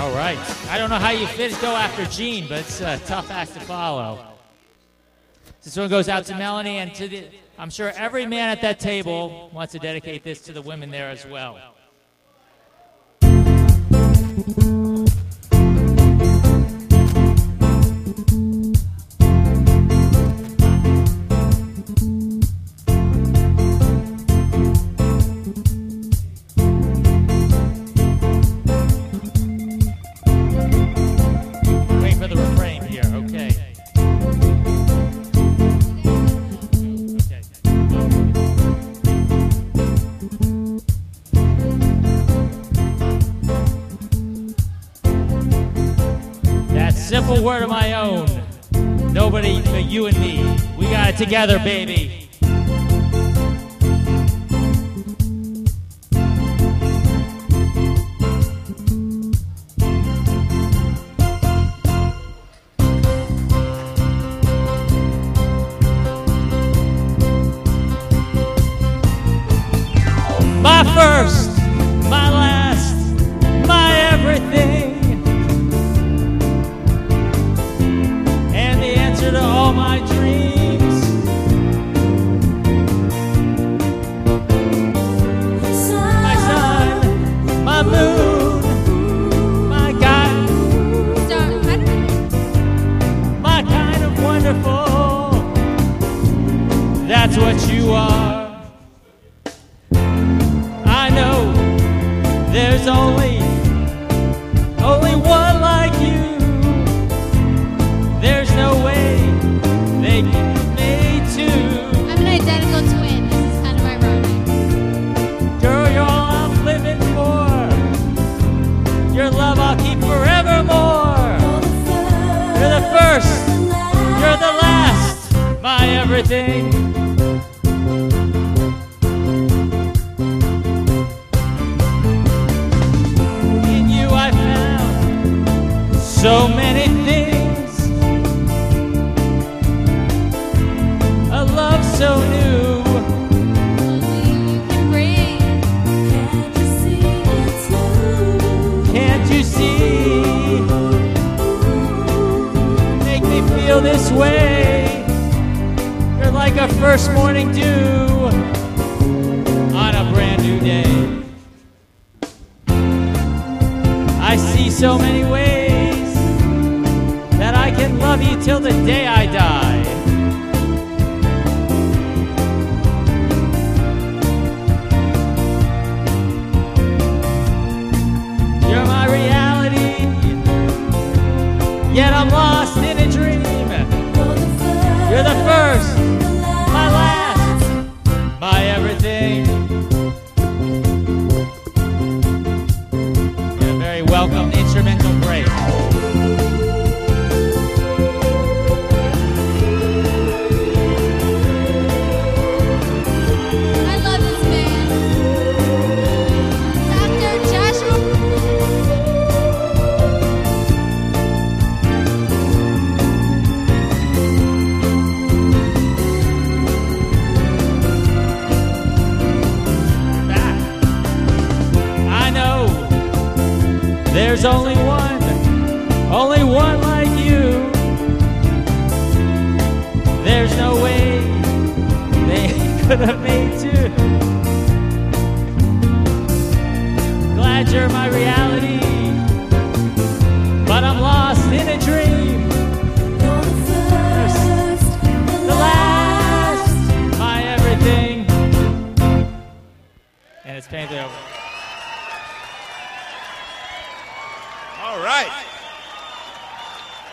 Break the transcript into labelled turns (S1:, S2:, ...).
S1: All right. I don't know how you go after Gene, but it's a tough act to follow. This one goes out to Melanie and to the... I'm sure every man at that table wants to dedicate this to the women there as well. Wait for the refrain here, okay. Simple word of my own. Nobody but you and me. We got it together, baby. My first, my last, my everything. To all my dreams, my sun, my moon, my God, my kind of wonderful. That's what you are. I know there's only one like you. There's no way they can be two.
S2: I'm an identical twin. This is kind of ironic.
S1: Girl, you're all I'm living for. Your love I'll keep forevermore. You're the first, you're the last, my everything. In you I found so many things. So new, can't you see? Make me feel this way. You're like a first morning dew on a brand new day. I see so many ways that I can love you till the day I die. Yet I'm lost in a dream. You're the first, my last, my everything. You're a very welcome instrumental break.
S2: I love this band. Dr. Joshua.
S1: There's only one like you. There's no way they could have made two. Glad you're my reality, but I'm lost in a dream. You're the first, the last, my everything. And it's painted over.
S3: All right.